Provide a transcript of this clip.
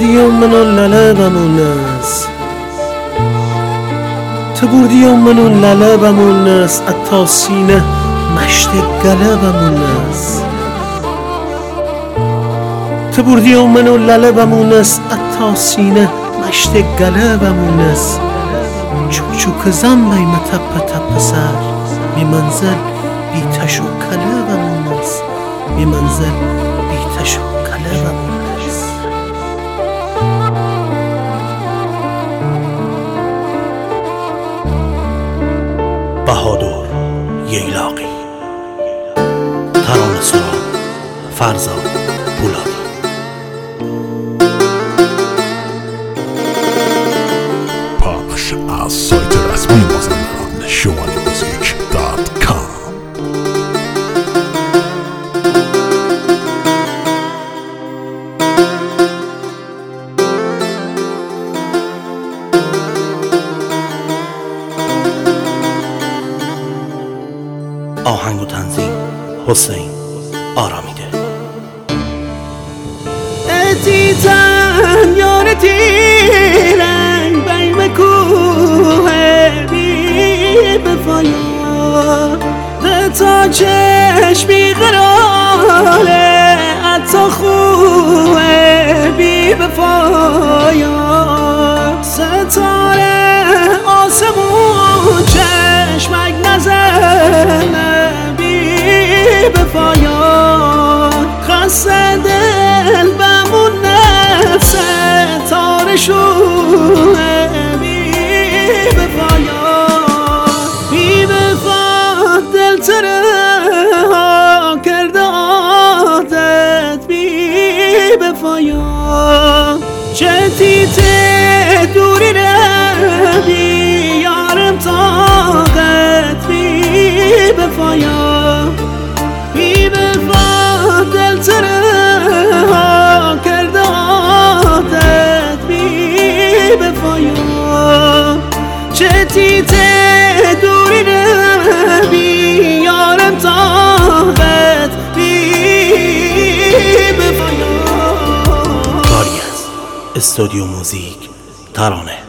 بردی و منو للبمونس تو بردی و منو للبمونس اتا سینه مشت گلبمونس تو بردی و منو للبمونس اتا سینه مشت گلبمونس چوک چوک زن بیم تپ تپ سر بی منزل بی تش و کلبمونس بی منزل بی تش و کلبمونس بهادر ییلاقی ترانه سرا فرزاد پولادی پخش از سایت رسمی مازندران شماله‌موزیک.com. آهنگ و تنظیم حسین آرامیده. اتیتن یارتی رنگ بیم کوه بی بفایا تا چشمی قراله اتا خوه بی بفایا ستاره آسمون چشمک نزنه بفایا خسته دل بمون نفس تارشونه بی بفایا بی بفا دل تره ها کرده عادت بی بفایا چه تیته دوری روی یارم طاقت بی بفایا بی بفا دل تره ها کرده عادت بی بفایا چه تیته دوری روی یارم طاقت بی بفایا. کاری از استودیو موزیک ترانه.